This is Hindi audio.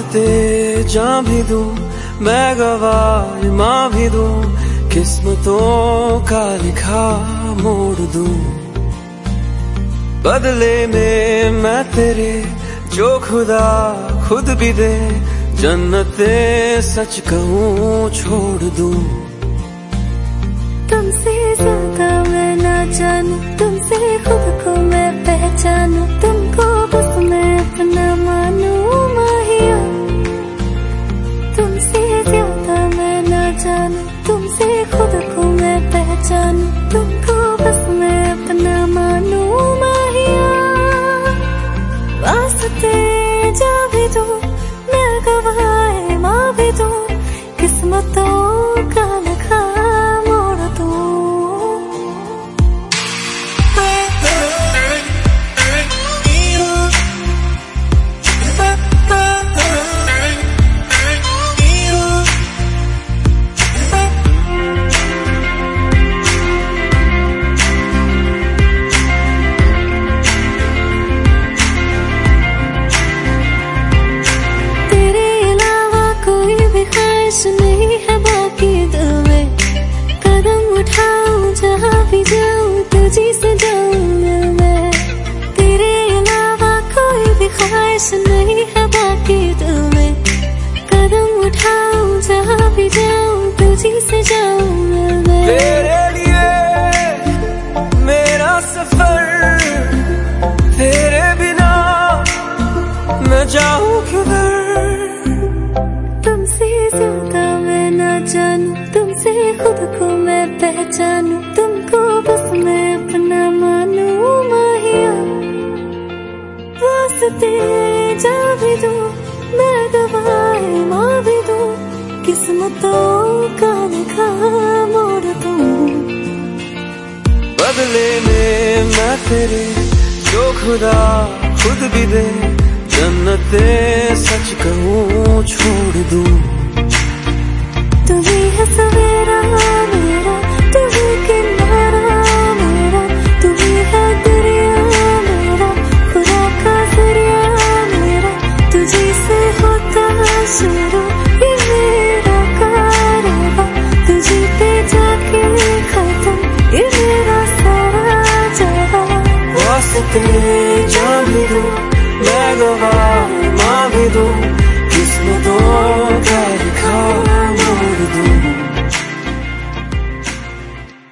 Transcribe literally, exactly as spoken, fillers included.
वास्ते जान भी दूं, मैं गवाह माँ भी दूं, किस्मतों का लिखा मोड़ दूं। बदले में मैं तेरे जो खुदा खुद भी दे, जन्नते सच कहूँ छोड़ दूं। तुमसे ज्यादा मैं ना जानूं, तुमसे खुद को मैं पहचानूं, तुमको बस मैं अपना मानूं माहिया। तुमसे ज्यादा मैं ना जानूं, तुमसे खुद को मैं पहचानूं, तुमको बस मैं अपना मानूं माहिया। वास्ते जा भी दूं, मैं गवाह माँ भी दूं, किस्मतों का लिखा मोड़ दूं। नहीं है बाकी दिल में, कदम उठाऊं जहाँ भी जाऊं तुझी से जाऊं मैं। तेरे अलावा कोई भी ख्वाहिश नहीं है बाकी दिल में, कदम उठाऊं जहाँ भी जाऊं तुझी से जाऊं मैं। तेरे लिए मेरा सफर, तेरे बिना मैं जाऊं किधर। तुमसे ज्यादा मैं ना जानूं, तुमसे खुद को मैं पहचानूं, तुमको बस मैं अपना मानूं माहिया। वास्ते जा भी दूं, मैं गवाह माँ भी दूं, किस्मतों का लिखा मोड़ दूं। बदले में मैं तेरे जो खुदा खुद भी दे, जन्नते सच कहूँ छोड़ दूं। तू ही है सवेरा मेरा, तू ही किनारा मेरा, तू ही है दरिया मेरा, खुदा का जरिया मेरा। तुझी से होता शुरू ये मेरा कारवां, तुझी पे जाके खत्म ये मेरा सारा जहां। वास्ते जान भी दूं, मैं गवाह